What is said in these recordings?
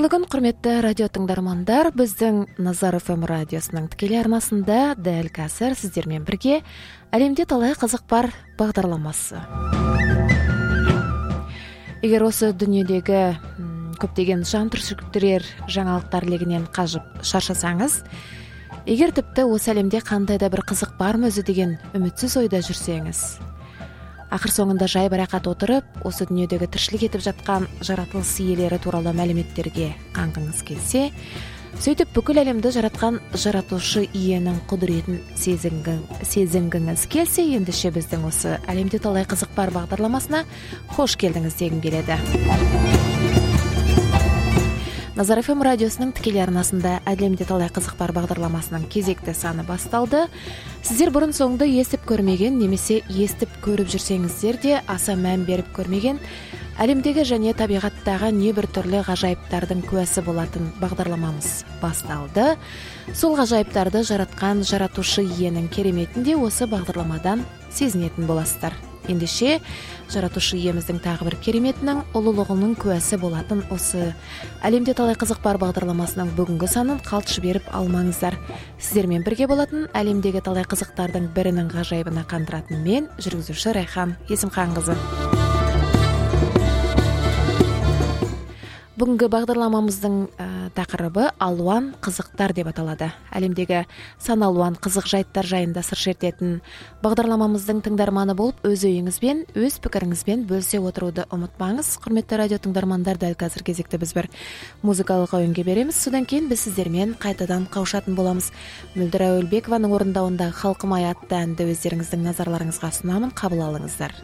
Кайырлы күн, құрметті радио тыңдармандар. Біздің Назар ФМ радиосының тікелей арнасында дәл қазір сіздермен бірге әлемде талай қызық бар бағдарламасы. Егер осы дүниедегі көптеген жан түршіктірер жаңалықтар легінен қажып шаршасаңыз, егер тіпті осы әлемде қандай да бір қызық бар ма өзі деген үмітсіз ойда жүрсеңіз, ақыр соңында жайбарақат отырып, осы дүниедегі тіршілік етіп жатқан жаратылыс иелері туралы мәліметтерге қанғыңыз келсе, сөйтіп бүкіл әлемді жаратқан жаратушы иенің құдіретін сезінгіңіз келсе, ендеше біздің осы әлемде талай қызық бар бағдарламасына қош келдіңіз дегім келеді. Назар ФМ радиосының тікелей арнасында әлемде талай қызық бар бағдарламасының кезекті саны басталды. Сіздер бұрын соңды естіп көрмеген, немесе естіп көріп жүрсеңіздер де аса мән беріп көрмеген әлемдегі және табиғаттағы небір түрлі ғажайыптардың куәсі болатын бағдарламамыз басталды. Сол ғажайыптарды жаратқан жаратушы иенің кереметінде осы бағдарламадан сезінетін боласыздар. Ендеше жаратушы иеміздің тағы бір кереметінің ұлылығының куәсі болатын осы әлемде талай қызық бар бағдарламасының бүгінгі санын қалт жіберіп алмаңыздар. Сіздермен бірге болатын әлемдегі талай қызықтардың бірінің ғажайыбына қандыратын мен, жүргізуші Райхан Есімханқызы. Бүгінгі бағдарламамыздың тақырыбы алуан қызықтар деп аталады. Әлемдегі сан алуан қызық жайттар жайында сыр шертетін бағдарламамыздың тыңдарманы болып, өз ойыңызбен, өз пікіріңізбен бөлісе отыруды ұмытпаңыз. Құрметті радио тыңдармандар, дәл қазір кезекті біз бір музыкалық ойынға береміз. Содан кейін біз сіздермен қайтадан қауышатын боламыз. Мөлдір Әуелбекованың орындауындағы Халқым ай атты әнді өздеріңіздің назарларыңызға ұсынамын, қабыл алыңыздар.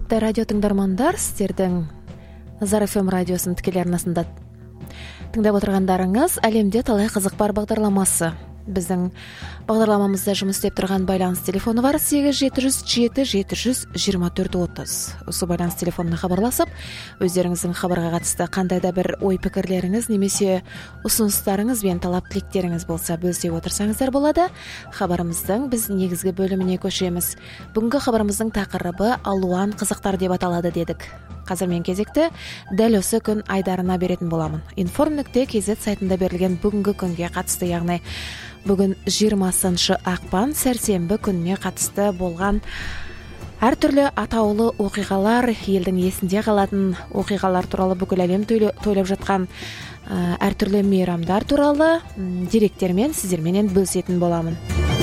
Құрметті радио тыңдармандар, сіздердің Назар FM радиосының тікелей арнасында тыңдап отырғандарыңыз әлемде талай қызық бар бағдарламасы. Біздің бағдарламамызда жұмыс істеп тұрған байланыс телефоны бар 8707-724-30. Осы байланыс телефонына хабарласып, өздеріңіздің хабарға қатысты қандай да бір ой-пікірлеріңіз немесе ұсыныстарыңыз бен талап тілектеріңіз болса бөлісе отырсаңыздар болады. Хабарымыздың біз негізгі бөліміне көшеміз. Бүгінгі хабарымыздың тақырыбы алуан қызықтар деп аталады дедік. Қазір мен кезекті дәл осы күн айдарына беретін боламын. Inform.kz сайтында берілген бүгінгі күнге қатысты, яғни бүгін 20 ақпан сәрсенбі күніне қатысты болған әртүрлі атаулы оқиғалар, елдің есінде қалатын оқиғалар туралы, бүкіл әлем тойлап жатқан әртүрлі мейрамдар туралы деректермен сіздерменен бөлісетін боламын.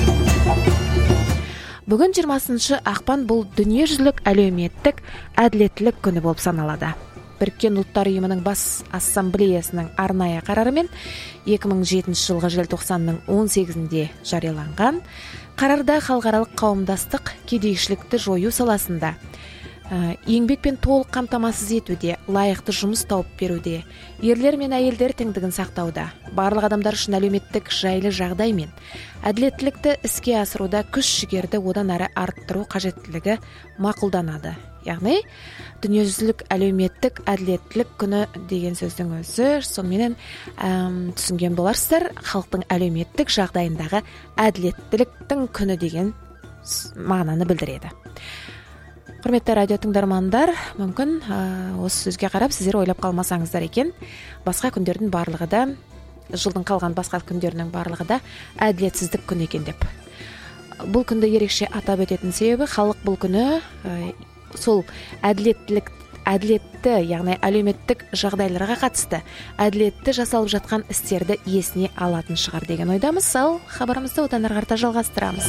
Бүгін 20 ақпан бұл дүниежүзілік әлеуметтік әділеттілік күні болып саналады. Біріккен ұлттар ұйымының бас ассамблеясының арнайы қарарымен 2007 жылғы желтоқсанның 18-інде жарияланған қарарда халықаралық қауымдастық кедейшілікті жою саласында еңбекпен толық қамтамасыз етуде, лайықты жұмыс тауып беруде, ерлер мен әйелдер теңдігін сақтауда, барлық адамдар үшін әлеуметтік жайлы жағдай мен әділеттілікті іске асыруда күш-жігерді одан әрі арттыру қажеттілігі мақұлданады. Яғни, дүниежүзілік әлеуметтік әділеттілік күні деген сөздің өзі сонымен түсінген боларсыздар, халықтың әлеуметтік жағдайындағы әділеттіліктің күні деген мағынаны білдіреді. Құрметті радио тыңдармандар, мүмкін осы сөзге қарап сіздер ойлап қалмасаңыздар екен, басқа күндердің барлығы да, жылдың қалған басқа күндерінің барлығы да әділетсіздік күні екен деп. Бұл күнді ерекше атап өтетін себебі халық бұл күні сол әділетті, яғни әлеуметтік жағдайларға қатысты әділетті жасалып жатқан істерді есіне алатын шығар деген ойдамыз. Ал хабарымызды одан әрі қарата жалғастырамыз.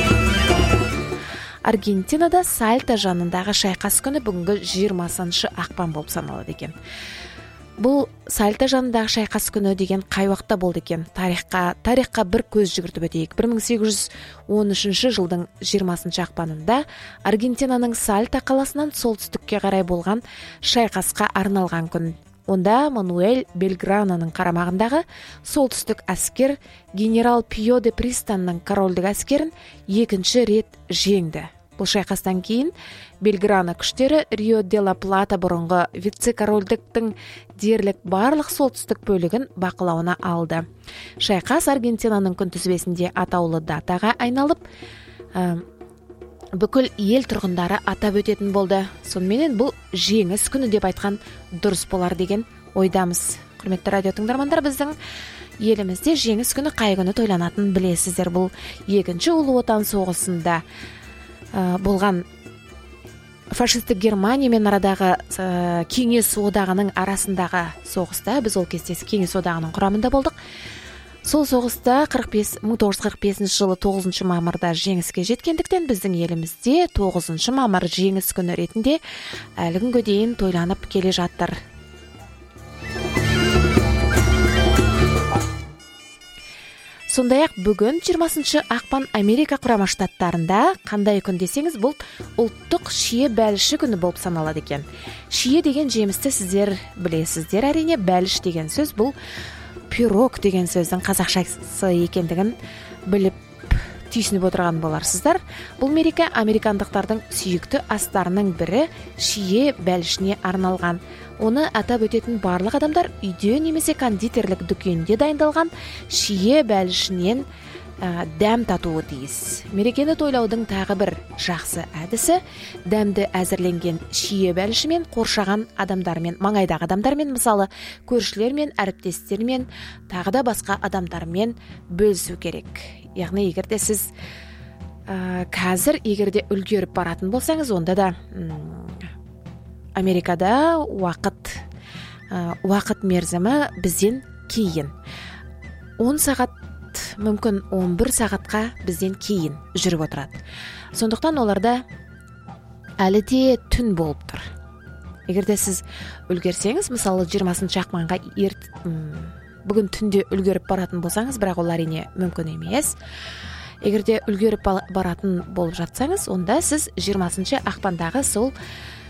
Аргентинада Сальта жанындағы шайқас күні бүгінгі 20 ақпан болып саналады екен. Бұл Сальта жанындағы шайқас күні деген қай уақытта болды екен? Тарихқа бір көз жүгіртіп өтейік. 1813 жылдың 20 ақпанында Аргентинаның Сальта қаласынан солтүстікке қарай болған шайқасқа арналған күн. Онда Мануэль Белгрананың қарамағындағы солтүстік әскер генерал Пио де Пристанның корольдік әскерін екінші рет жеңді. Бұл шайқастан кейін Белграна күштері Рио де ла Плата бұрынғы вице-корольдіктің дерлік барлық солтүстік бөлігін бақылауына алды. Шайқас Аргентинаның күнтізбесінде атаулы датаға айналып, бүкіл ел тұрғындары атап өтетін болды. Сонымен бұл жеңіс күні деп айтқан дұрыс болар деген ойдамыз. Құрметті радио тыңдармандар, біздің елімізде жеңіс күні қай күні тойланатынын білесіздер. Бұл екінші ұлы отан соғысында болған фашистік Германиямен арадағы кеңес одағының арасындағы соғыста, біз ол кезде кеңес одағының құрамында болдық. Сол соғыста 1945 жылы 9 мамырда жеңіске жеткендіктен біздің елімізде 9 мамыр жеңіс күні ретінде әлі күнге дейін тойланып келе жатыр. Сондай-ақ бүгін 20 ақпан Америка құрама штаттарында қандай күн десеңіз, бұл ұлттық шие бәліші күні болып саналады екен. Шие деген жемісті сіздер білесіздер, әрине. Бәліш деген сөз бұл пирог деген сөздің қазақшасы екендігін біліп түйсініп отырған боларсыздар. Бұл мереке американдықтардың сүйікті астарының бірі шие бәлішіне арналған. Оны атап өтетін барлық адамдар үйде немесе кондитерлік дүкенде дайындалған шие бәлішінен дәм татуы тиіс. Мерекені тойлаудың тағы бір жақсы әдісі дәмді әзірленген шие бәлішімен қоршаған адамдармен, маңайдағы адамдармен, мысалы көршілермен, әріптестермен, тағы да басқа адамдармен бөлісу керек. Яғни егерде сіз қазір егерде үлгеріп баратын болсаңыз, онда да Америкада уақыт мерзімі бізден кейін 10 сағат, мүмкін 11 сағатқа бізден кейін жүріп отырады. Сондықтан оларда әлі де түн болып тұр. Егерде сіз үлгерсеңіз, мысалы 20 ақпанға бүгін түнде үлгеріп баратын болсаңыз, бірақ ол әрине мүмкін емес. Егерде үлгеріп баратын болып жатсаңыз, онда сіз 20 ақпандағы сол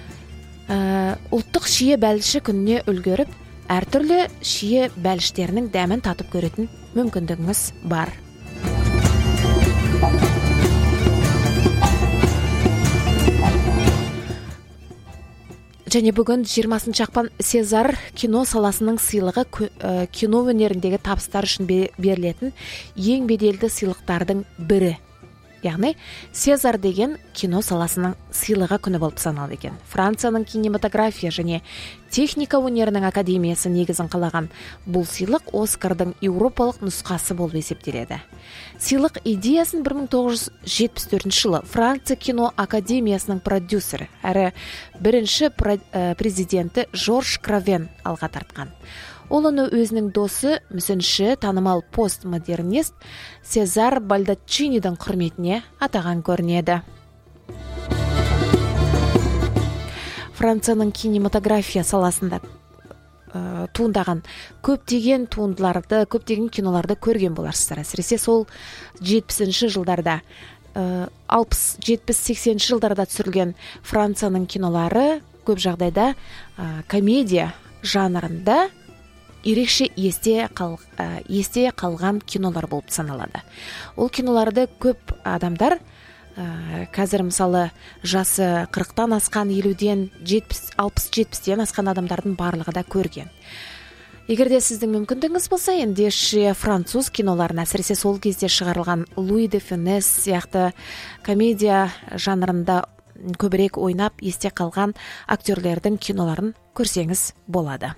Улуттук шие бәлиши күнүнө үлгөрүп, ар түрлүү шие бәлиштеринин дәмин татып көрөтүн мүмкүндүгүңүз бар. Және бүгін 20 ақпан Сезар кино саласының сыйлығы кино өнеріндегі табыстар үшін берілетін ең беделді сыйлықтардың бірі. Яғни Сезар деген кино саласының сыйлығы күні болып саналады екен. Францияның кинематография және техника өнерінің академиясы негізін қалаған бұл сыйлық Оскардың еуропалық нұсқасы болып есептеледі. Сыйлық идеясын 1974 жылы Франция кино академиясының продюсері әрі бірінші президенті Жорж Кравен алға тартқан. Ол оны өзінің досы, мүсінші, танымал постмодернист Сезар Бальдаччинидің құрметіне атаған көрінеді. Францияның кинематография саласында туындаған көптеген туындыларды, көптеген киноларды көрген боларсыздар. Әсіресе сол 70-ші жылдарда, 60-70-80 жылдарда түсірілген Францияның кинолары көп жағдайда комедия жанрында ерекше есте қалған кинолар болып саналады. Ол киноларды көп адамдар қазір мысалы жасы 40-тан асқан, 50-ден, 60-70-ден асқан адамдардың барлығы да көрген. Егерде сіздің мүмкіндігіңіз болса, ендеше француз киноларын, әсіресе сол кезде шығарылған Луи де Фюнес сияқты комедия жанрында көбірек ойнап есте қалған актерлердің киноларын көрсеңіз болады.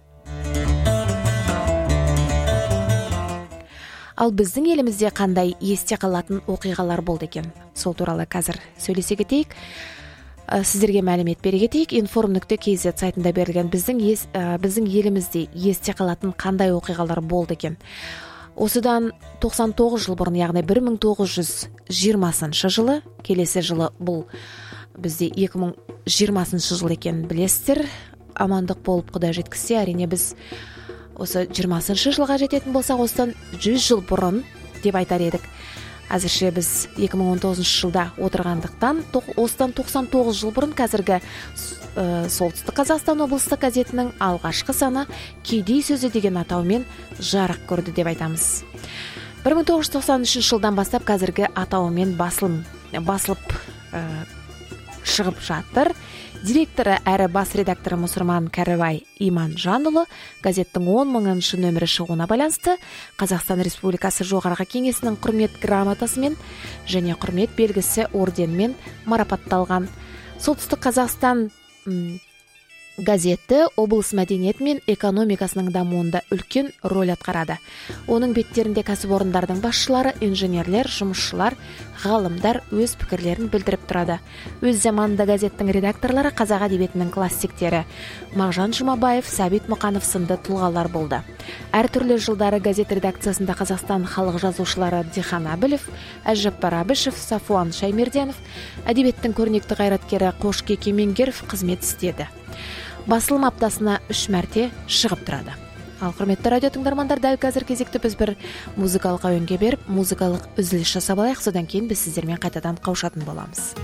Ал біздің елімізде қандай есте қалатын оқиғалар болды екен? Сол туралы қазір сөйлесе кетейік. Сіздерге мәлімет бере кетейік. Inform.kz сайтында берілген біздің елімізде есте қалатын қандай оқиғалар болды екен? Осыдан 99 жыл бұрын, яғни 1920 жылы, келесі жылы бұл бізде 2020 жыл екен білесіздер. Амандық болып Құдай жеткізсе, әрине біз осы 20 жылға жететін болсақ, осыдан 100 жыл бұрын деп айтар едік. Әзірше біз 2019 жылда отырғандықтан, осыдан 99 жыл бұрын қазіргі Солтүстік Қазақстан облыстық газетінің алғашқы саны Кедей сөзі деген атаумен жарық көрді деп айтамыз. 1993 жылдан бастап қазіргі атауымен басылып шығып жатыр. Директоры әрі бас редакторы мұсырман Кәрібай Иманжанұлы газеттің 10.000 нөмірі шығуына байланысты Қазақстан Республикасы Жоғарғы Кеңесінің құрмет грамотасымен және құрмет белгісі орденмен марапатталған. Солтүстік Қазақстан газеті облыс мәдениеті мен экономикасының дамуында үлкен рөл атқарады. Оның беттерінде кәсіпорындардың басшылары, инженерлер, жұмысшылар, ғалымдар өз пікірлерін білдіріп тұрады. Өз заманында газеттің редакторлары қазақ әдебиетінің классиктері Мағжан Жұмабаев, Сәбит Мұқанов сынды тұлғалар болды. Әртүрлі жылдары газет редакциясында Қазақстан халық жазушылары Дихан Әбілов, Әжаппар Әбішев, Сафуан Шаймерденов, әдебиеттің көрнекті қайраткері Қошке Кемеңгеров қызмет істеді. Басылым аптасына 3 мәрте шығып тұрады. Ал құрметті радио тыңдармандар, дәл қазір кезекті біз бір музыкалық әуенге беріп, музыкалық үзіліс жасап алайық, содан кейін біз сіздермен қайтадан қауышатын боламыз.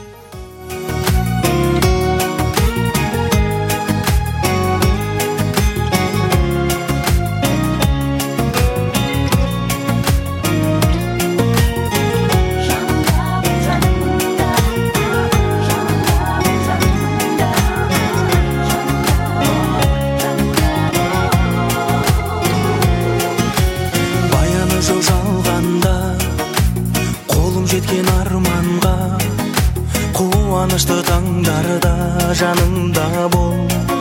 Қуанышты таңдарда жанымда бол.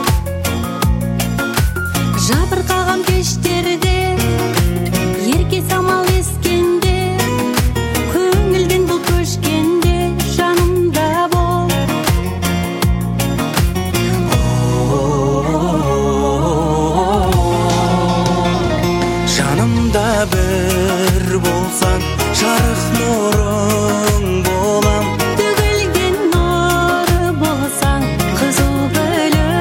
Жабырқаған кештерде, ерке самал ескенде, көңілден бұл көшкенде жанымда бол. Жанымда бір болсаң, жарық нұрың болам. Төгілген нұры болсаң, қызыл гүлім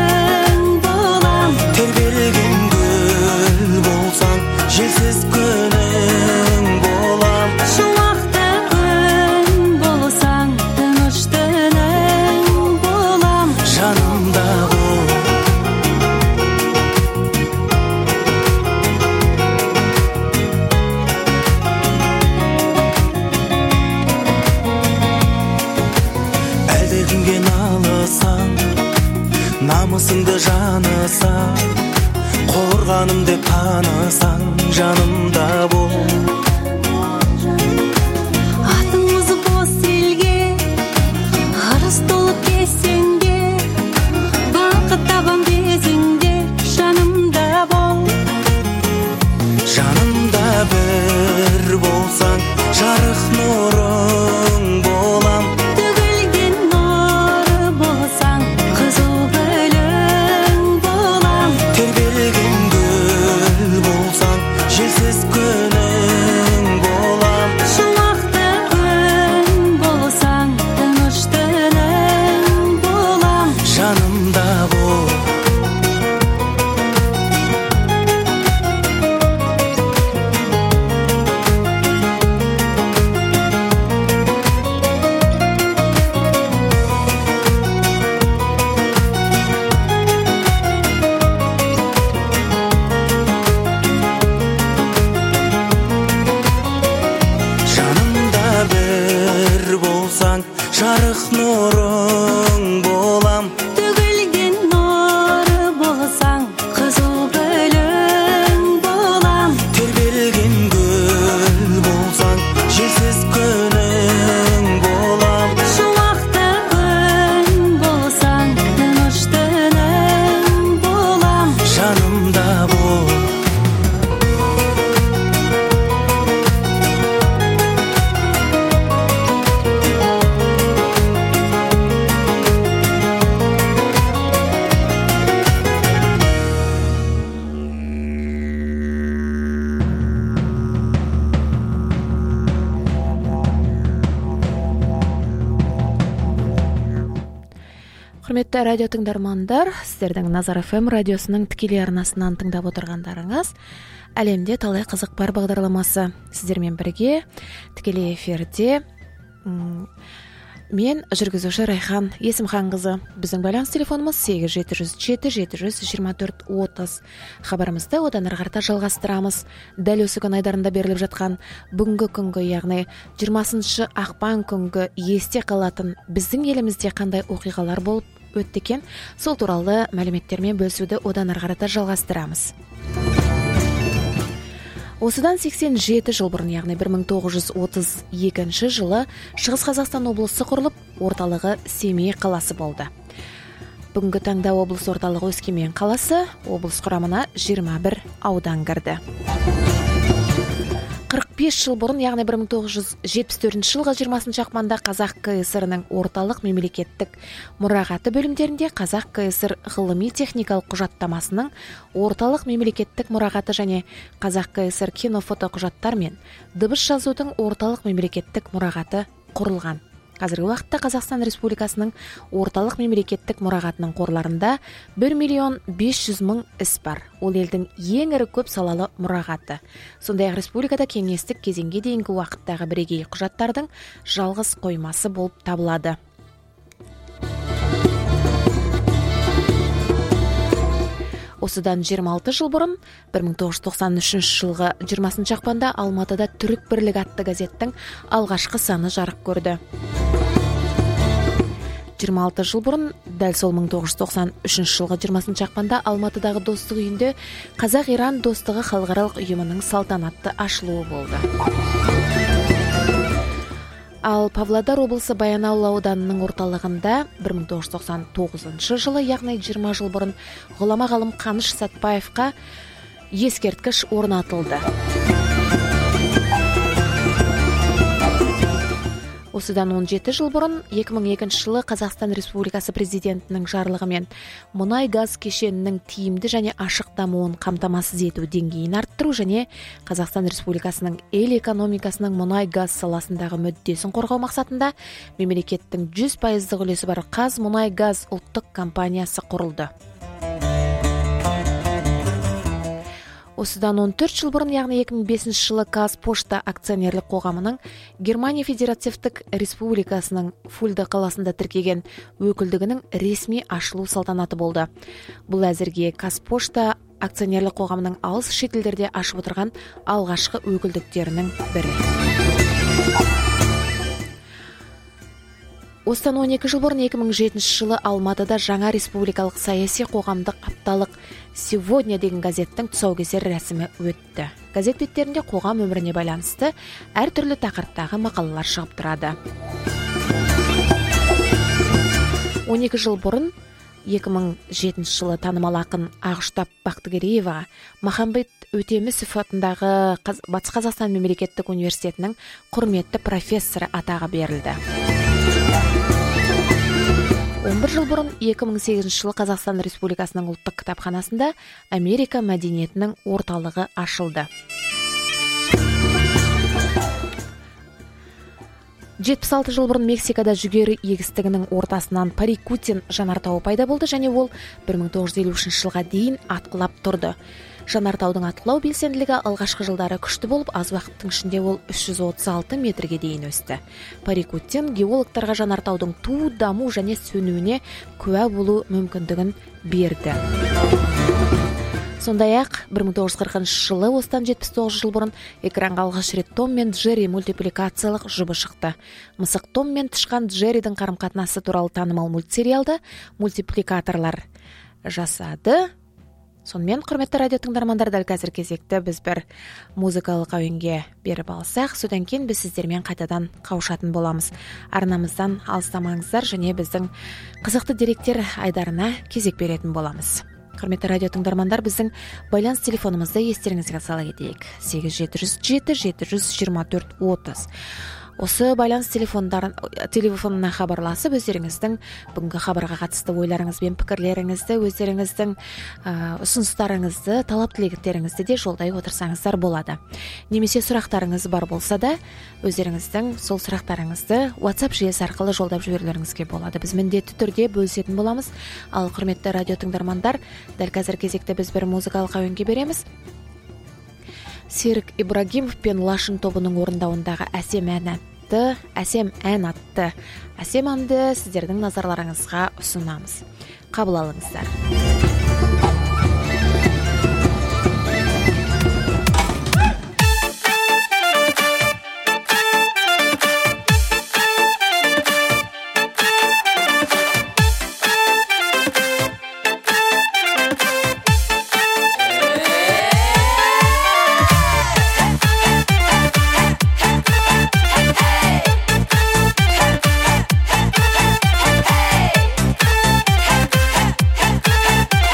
туғаным деп танысаң жанымда бол. атыңызы бос елге арыс толып кесеңде бақыт табам десеңде жанымда бол. Жанымда бір болсаң жарық нұрың болам. Төгілген нұры болсаң қызыл гүлің болам. Тербелген гүл болсаң желсіз күнің болам. Шуақты күн болсаң тыныш түнің болам. Жанымда бол. Жанымда бір болсаң жарық нұрың болам. Төгілген нұры болсаң қызыл гүлің болам. Тербелген гүл болсаң желсіз күнің болам. Шуақты күн болсаң тыныш түнің болам. Жанымда бол. Құрметті радио тыңдармандар, сіздердің Назар FM радиосының тікелей арнасынан тыңдап отырғандарыңыз әлемде талай қызық бар бағдарламасы. Сіздермен бірге тікелей эфирде мен жүргізуші Райхан Есімханқызы. Біздің байланыс телефонымыз 807-724-30. Хабарымызды одан ары қарата жалғастырамыз. Дәл осы күн айдарында беріліп жатқан бүгінгі күнгі, яғни 20 ақпан күнгі есте қалатын біздің елімізде қандай оқиғалар болып өтті екен, сол туралы мәліметтермен бөлісуді одан ары қарата жалғастырамыз. Осыдан 87 жыл бұрын, яғни 1932 жылы Шығыс Қазақстан облысы құрылып, орталығы Семей қаласы болды. Бүгінгі таңда облыс орталығы Өскемен қаласы, облыс құрамына 21 аудан кірді. 45 жыл бұрын, яғни 1974 жылғы 20 ақпанда Қазақ КСР-ның орталық мемлекеттік мұрағаты бөлімдерінде Қазақ КСР ғылыми-техникалық құжаттамасының орталық мемлекеттік мұрағаты және Қазақ КСР кинофото құжаттар мен дыбыс жазудың орталық мемлекеттік мұрағаты құрылған. Қазіргі уақытта Қазақстан Республикасының орталық мемлекеттік мұрағатының қорларында 1.500.000 іс бар. Ол елдің ең ірі көп салалы мұрағаты. Сондай-ақ республикада кеңестік кезеңге дейінгі уақыттағы бірегей құжаттардың жалғыз қоймасы болып табылады. Осыдан 26 жыл бұрын, 1993 жылғы 20 ақпанда Алматыда Түрік Бірлігі атты газеттің алғашқы саны жарық көрді. 26 жыл бұрын, дәл сол 1993 жылғы 20 ақпанда Алматыдағы достық үйінде Қазақ-Иран достығы халықаралық ұйымының салтанатты ашылуы болды. Ал Павлодар облысы Баянауыл ауданының орталығында 1999 жылы, яғни 20 жыл бұрын, ғұлама ғалым Қаныш Сәтбаевқа ескерткіш орнатылды. Осыдан 17 жыл бұрын, 2002 жылы Қазақстан Республикасы президентінің жарлығымен мұнай-газ кешенінің тиімді және ашық дамуын қамтамасыз ету деңгейін арттыру және Қазақстан Республикасының ел экономикасының мұнай-газ саласындағы мүддесін қорғау мақсатында мемлекеттің 100% үлесі бар Қазмұнайгаз ұлттық компаниясы құрылды. Осыдан 14 жыл бұрын, яғни 2005 жылы Қазпошта акционерлік қоғамының Германия Федеративтік Республикасының Фульда қаласында тіркеген өкілдігінің ресми ашылу салтанаты болды. Бұл әзірге Қазпошта акционерлік қоғамының алыс шетелдерде ашып отырған алғашқы өкілдіктерінің бірі. Осыдан 12 жыл бұрын 2007 жылы Алматыда жаңа республикалық саяси қоғамдық апталық «Сегодня» деген газеттің тұсаукесер рәсімі өтті. Газет беттерінде қоғам өміріне байланысты әртүрлі тақырыптағы мақалалар шығып тұрады. 12 жыл бұрын 2007 жылы танымал ақын Ағыштап Бақтыгерееваға Махамбет Өтемісов атындағы Батыс Қазақстан мемлекеттік университетінің құрметті профессоры атағы берілді. 11 жыл бұрын 2008 жылы Қазақстан Республикасының ұлттық кітапханасында Америка мәдениетінің орталығы ашылды. 76 жыл бұрын Мексикада жүгері егістігінің ортасынан Парикутин жанартауы пайда болды және ол 1953 жылға дейін атқылап тұрды. Жанартаудың атқылау белсенділігі алғашқы жылдары күшті болып, аз уақыттың ішінде ол 336 метрге дейін өсті. Парикутин геологтарға жанартаудың туу, даму және сөнуіне куә болу мүмкіндігін берді. Сондай-ақ 1940 жылы осыдан 79 жыл бұрын экранға алғаш рет Том мен Джерри мультипликациялық жұбы шықты. Мысық Том мен тышқан Джерридің қарым-қатынасы туралы танымал мультсериалды мультипликаторлар жасады. Сонымен, құрметті радио тыңдармандар, дәл қазір кезекті біз бір музыкалық әуенге беріп алсақ, содан кейін біз сіздермен қайтадан қауышатын боламыз. Арнамыздан алыстамаңыздар және біздің қызықты деректер айдарына кезек беретін боламыз. Құрметті радио тыңдармандар, біздің байланыс телефонымызды естеріңізге сала кетейік. 8707-724-30. Осы байланыс телефонына хабарласып, өздеріңіздің бүгінгі хабарға қатысты ойларыңыз бен пікірлеріңізді, өздеріңіздің ұсыныстарыңызды, талап тілектеріңізді де жолдай отырсаңыздар болады. Немесе сұрақтарыңыз бар болса да, өздеріңіздің сол сұрақтарыңызды WhatsApp жүйесі арқылы жолдап жіберулеріңізге болады. Біз міндетті түрде бөлісетін боламыз. Ал құрметті радио тыңдармандар, дәл қазір кезекте біз бір музыкалық әуенге береміз. Серік Ибрагимов пен Лашын тобының орындауындағы әсем ән атты әсем әнді сіздердің назарларыңызға ұсынамыз. Қабыл алыңыздар. Hey!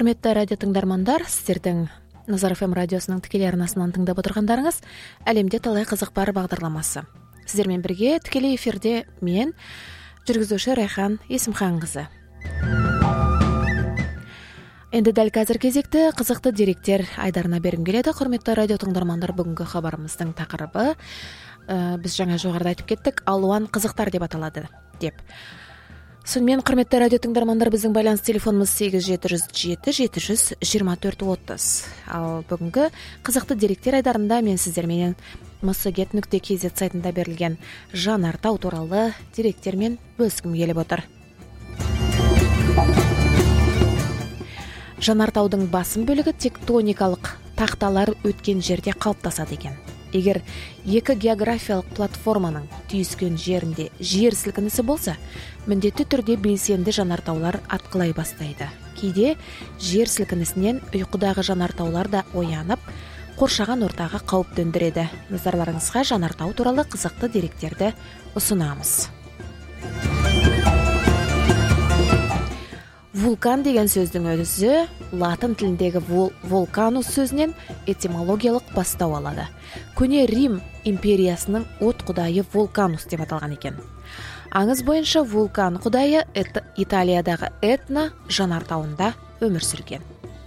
Құрметті радио тыңдармандар, сіздердің Назар ФМ радиосының тікелей арнасынан тыңдап отырғандарыңыз әлемде талай қызық бар бағдарламасы. Сіздермен бірге тікелей эфирде мен, жүргізуші Райхан Есімханқызы. Енді дәл қазір кезекті қызықты деректер айдарына бергім келеді. Құрметті радио тыңдармандар, бүгінгі хабарымыздың тақырыбы біз жаңа жоғарыда айтып кеттік, алуан қызықтар деп аталады деп. Сонымен, құрметті радио тыңдармандар, біздің байланыс телефонымыз 8707-724-30. Ал бүгінгі қызықты деректер айдарында мен сіздерменен msget.kz сайтында берілген Жанартау туралы деректермен бөліскім келіп отыр. Жанартаудың басым бөлігі тектоникалық тақталар өткен жерде қалыптасады екен. Егер екі географиялық платформаның түйіскен жерінде жер сілкінісі болса, міндетті түрде белсенді жанартаулар атқылай бастайды. Кейде жер сілкінісінен ұйқыдағы жанартаулар да оянып, қоршаған ортаға қауіп төндіреді. Назарларыңызға жанартау туралы қызықты деректерді ұсынамыз. Вулкан деген сөздің өзі латын тіліндегі вулканус сөзінен этимологиялық бастау алады. Көне Рим империясының от құдайы Вулканус деп аталған екен. Аңыз бойынша вулкан құдайы Италиядағы Этна жанартауында өмір сүрген.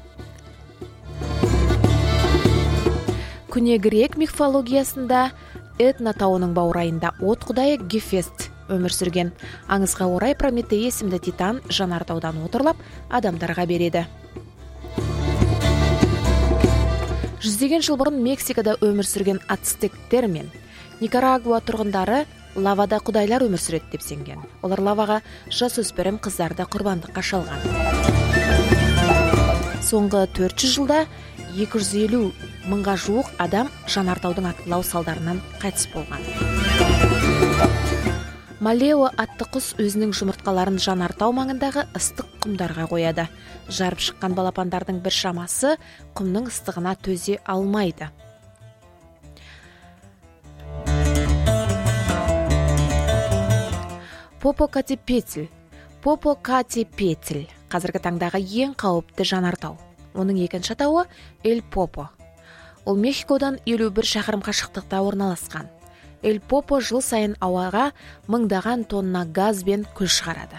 Көне грек мифологиясында Этна тауының баурайында от құдайы Гефест өмір сүрген. Аңызға орай Прометей есімді титан жанартаудан отырлап адамдарға береді. Жүздеген жыл бұрын Мексикада өмір сүрген ацтектер мен Никарагуа тұрғындары лавада құдайлар өмір сүреді деп сенген. Олар лаваға жасөспірім қыздарды құрбандыққа шалған. Соңғы 400 жылда 250 мыңға жуық адам жанартаудың атқылау салдарынан қайтыс болған. Малео атты құс өзінің жұмыртқаларын жанартау маңындағы ыстық құмдарға қояды. Жарып шыққан балапандардың бір шамасы құмның ыстығына төзе алмайды. Попокатепетль қазіргі таңдағы ең қауіпті жанартау. Оның екінші атауы Эль-Попо. Ол Мехикодан 51 шақырым қашықтықта орналасқан. Эль-Попо жыл сайын ауаға мыңдаған тонна газ бен күл шығарады.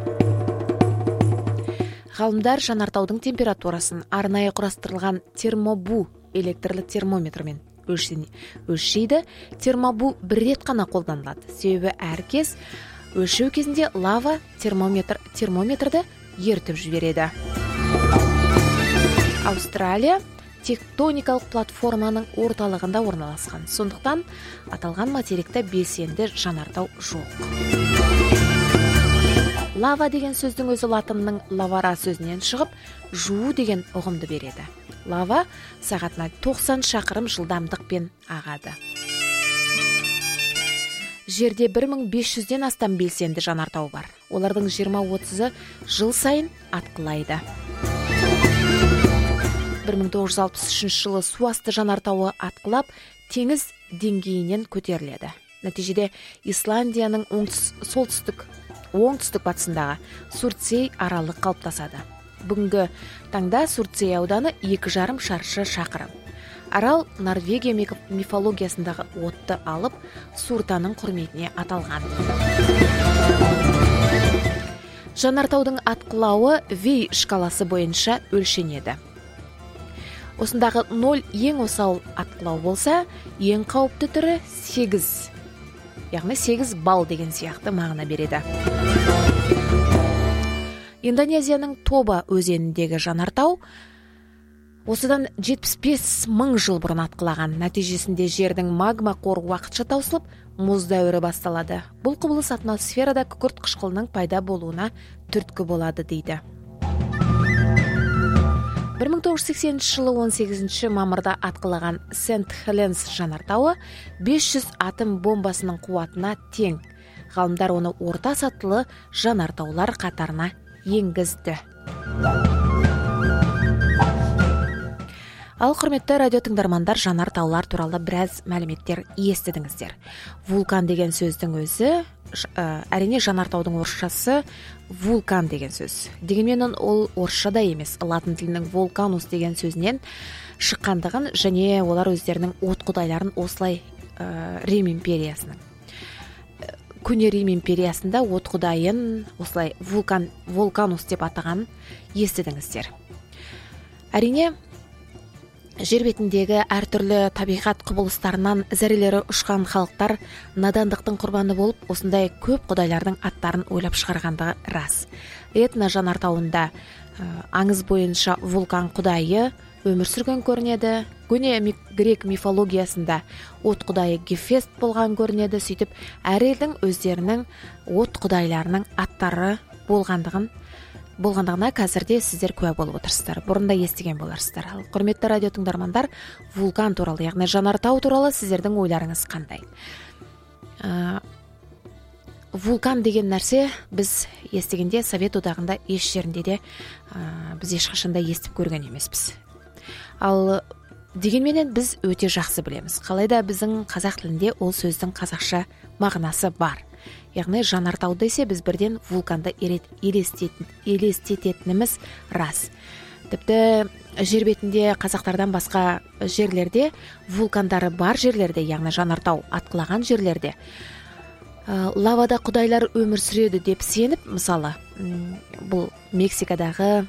Ғалымдар жанартаудың температурасын арнайы құрастырылған термобу электрлі термометрмен өлшейді. Термобу бір рет қана қолданылады. Себебі әркез өлшеу кезінде лава термометрді ертіп жібереді. Австралия тектоникалық платформаның орталығында орналасқан. Сондықтан аталған материкте белсенді жанартау жоқ. Лава деген сөздің өзі латынның лавара сөзінен шығып, жуу деген ұғымды береді. Лава сағатына 90 шақырым жылдамдықпен ағады. Жерде 1500-ден астам белсенді жанартау бар. Олардың 20-30-ы жыл сайын атқылайды. 1963 жылы суасты жанартауы атқылап, теңіз деңгейінен көтеріледі. Нәтижеде Исландияның оңтүстік батысындағы Сурцей аралы қалыптасады. Бүгінгі таңда Сурцей ауданы 2,5 шаршы шақырым. Арал Норвегия мифологиясындағы отты алып, Суртаның құрметіне аталған. Жанартаудың атқылауы Вей шкаласы бойынша өлшенеді. Осындағы 0 ең осал атқылау болса, ең қауіпті түрі 8, яғни 8 балл деген сияқты мағына береді. Индонезияның Тоба өзеніндегі жанартау осыдан 75 мың жыл бұрын атқылаған. Нәтижесінде жердің магма қоры уақытша таусылып, мұз дәуірі басталады. Бұл құбылыс атмосферада күкірт қышқылының пайда болуына түрткі болады дейді. 1980 жылы 18 мамырда атқылаған Сент-Хеленс жанартауы 500 атом бомбасының қуатына тең. Ғалымдар оны орта сатылы жанартаулар қатарына енгізді. Ал құрметті радио тыңдармандар, жанар таулар туралы біраз мәліметтер естідіңіздер. Вулкан деген сөздің өзі, әрине жанартаудың орысшасы вулкан деген сөз. Дегенмен ол орысшада емес, латын тілінің волканус деген сөзінен шыққандығын және олар өздерінің от құдайларын осылай Рим империясының көне Рим империясында от құдайын осылай волканус деп атаған естідіңіздер. Әрине жер бетіндегі әртүрлі табиғат құбылыстарынан зәрелері ұшқан халықтар надандықтың құрбаны болып, осындай көп құдайлардың аттарын ойлап шығарғандығы рас. Этна жанартауында аңыз бойынша вулкан құдайы өмір сүрген көрінеді. Көне грек мифологиясында от құдайы Гефест болған көрінеді. Сөйтіп, әр елдің өздерінің от құдайларының аттары болғандығына қазірде сіздер куә болып отырсыздар. Бұрында естіген боларсыздар. Ал құрметті радио тыңдармандар, вулкан туралы, яғни жанартау туралы сіздердің ойларыңыз қандай? Вулкан деген нәрсе біз естігенде Совет одағында еш жерінде де біз ешқашанда естіп көрген емеспіз. Ал дегенменен біз өте жақсы білеміз. Қалайда біздің қазақ тілінде ол сөздің қазақша мағынасы бар. Яғни жанартау десе біз бірден вулканды елестететініміз рас. Тіпті жер бетінде қазақтардан басқа жерлерде, вулкандары бар жерлерде, яғни жанартау атқылаған жерлерде лавада құдайлар өмір сүреді деп сеніп, мысалы, бұл Мексикадағы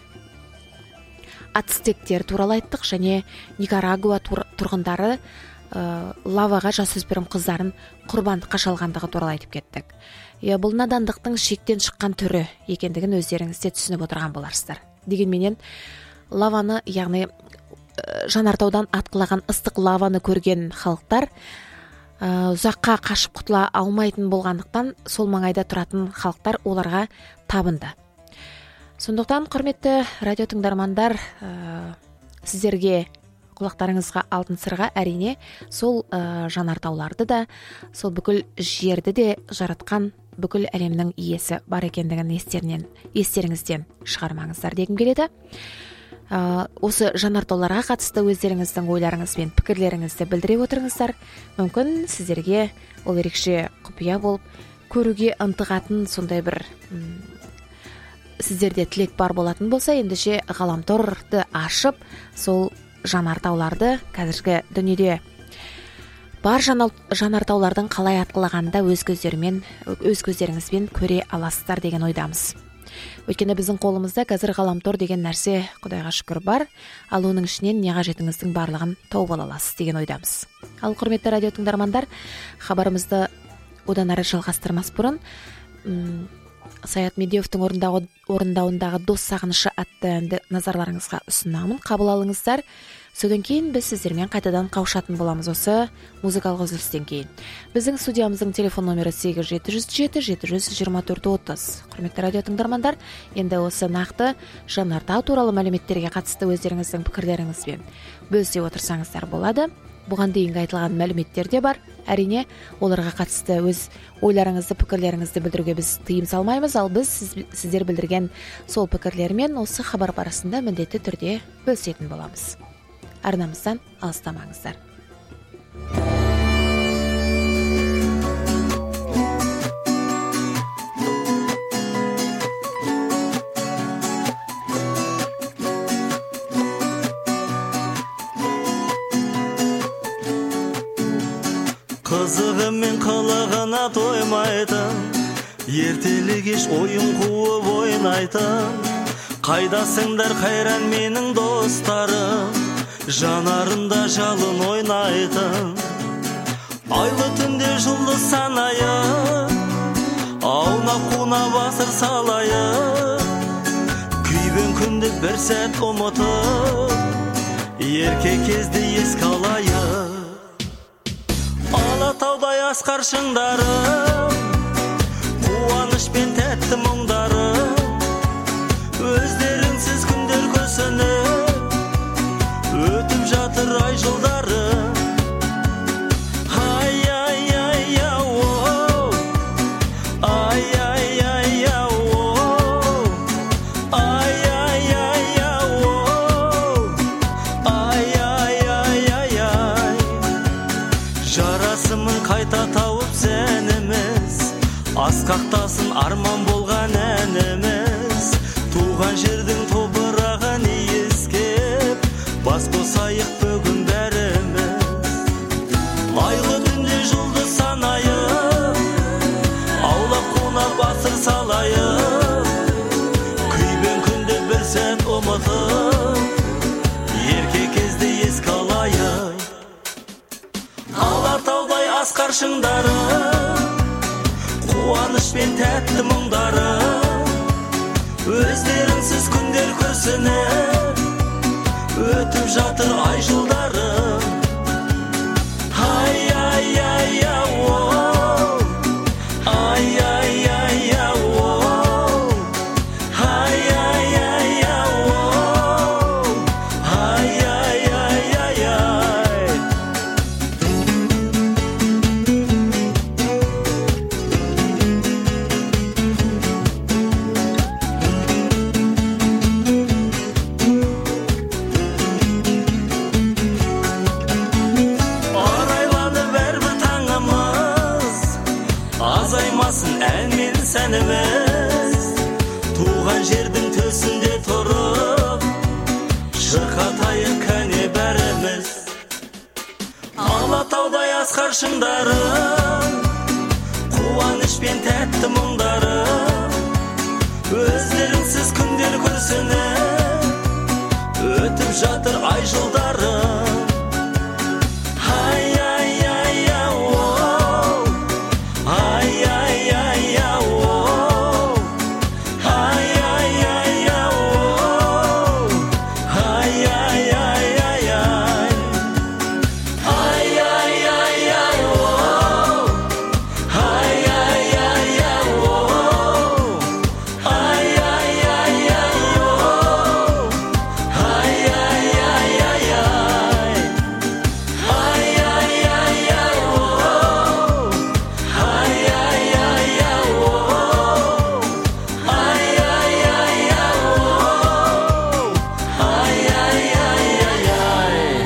ацтектер туралы айттық, және Никарагуа тұрғындары лаваға жасөспірім қыздарын құрбандыққа шалғандығы туралы айтып кеттік. Бұл надандықтың шектен шыққан түрі екендігін өздеріңізде түсініп отырған боларсыздар. Дегенменен лаваны, яғни жанартаудан атқылаған ыстық лаваны көрген халықтар ұзаққа қашып құтыла алмайтын болғандықтан сол маңайда тұратын халықтар оларға табынды. Сондықтан, құрметті радио тыңдармандар, сіздерге құлақтарыңызға алтын сырға әрине сол жанартауларды да, сол бүкіл жерді де жаратқан бүкіл әлемнің иесі бар екендігін естеріңізден шығармаңыздар дегім келеді. Осы жанартауларға қатысты өздеріңіздің ойларыңыз бен пікірлеріңізді білдіре отырыңыздар. Мүмкін сіздерге ол ерекше құпия болып, көруге ынтығатын сондай бір сіздерде тілек бар болатын болса, ендеше ғаламторды ашып, сол жанартауларды қазіргі дүниеде бар жанартаулардың қалай атқылағанда өз көздеріңізбен көре аласыздар деген ойдамыз. Өйткені біздің қолымызда қазір ғаламтор деген нәрсе, Құдайға шүкір, бар, ал оның ішінен не қажетіңіздің барлығын тауып ала аласыз деген ойдамыз. Ал құрметті радио тыңдармандар, хабарымызды одан ары жалғастырмас бұрын Саят Медеуовтың орындауындағы Дос сағынышы атты әнді назарларыңызға ұсынамын, қабыл алыңыздар. Содан кейін біз сіздермен қайтадан қауышатын боламыз осы музыкалық үзілістен кейін. Біздің студиямыздың телефон номері 877-724-30. Құрметті радио тыңдармандар, енді осы нақты жанартау туралы мәліметтерге қатысты өздеріңіздің пікірлеріңізбен бөлісе отырсаңыздар болады. Бұған дейінгі айтылған мәліметтер де бар. Әрине, оларға қатысты өз ойларыңызды, пікірлеріңізді білдіруге біз тыйым салмаймыз, ал біз сіздер білдірген сол пікірлермен осы хабар барысында міндетті түрде бөлісетін боламыз. Арнамыздан алыстамаңыздар. Қызығы мен қылығына тоймайтын, ертелі кеш ойын қуып ойнайтын. Қайдасыңдар қайран менің достарым, жанарында жалын ойнайтын. Айлы түнде жұлдыз санайын, аунап қунап асыр салайын. Күйбен күнді бір сәт ұмытып, ерке кезді еске алайын. Алатаудай асқар шыңдарым, қуаныш пен тәтті мұңдарым, өздеріңсіз күндер күрсініп, өтіп жатыр ай жылдары. Ай, ай, ай, ау, ай, ай, ай, ау, ай, ай, ай, ау, ай, ай, жарасымын қайта тауып сәніміз, асқақтасын арман болған әніміз. Туған жердің топырағын иіскеп, бас қосайық бүгін бәріміз. Айлы түнде жұлдыз санайық, аулап қонап асыр салайық. Күйбең күнде бір сәт ұмытып, ерке кезді еске алайық. Алатаудай асқар шыңдары, қуаныш пен тәтті мұңдары, өздеріңсіз күндер күрсініп, өтіп жатыр ай жылдары. Ай, ай, ай, ау, ай, ай, ай, ау, ай, ай, ай, ау, ай, ай, ай, ай, ай. Арайланып әрбір таңымыз, азаймасын ән мен сәніміз. Туған жердің төсінде тұрып, шырқатайық кәне бәріміз. Алатаудай асқар шыңдары, қуаныш пен тәтті мұңдары, өздеріңсіз күндер күрсініп, өтіп жатыр ай жылдары. Ай, ай, ай, ау, ай, ай, ай, ау, ай, ай, ай, ау, ай, ай, ай, ай, ай. Ай, ай, ай, ау, ай, ай, ай, ау, ай, ай, ай, ау, ай, ай, ай, ай, ай. Ай, ай, ай, ау, ай, ай, ай, ау, ай, ай, ай, ау, ай, ай, ай, ай, ай.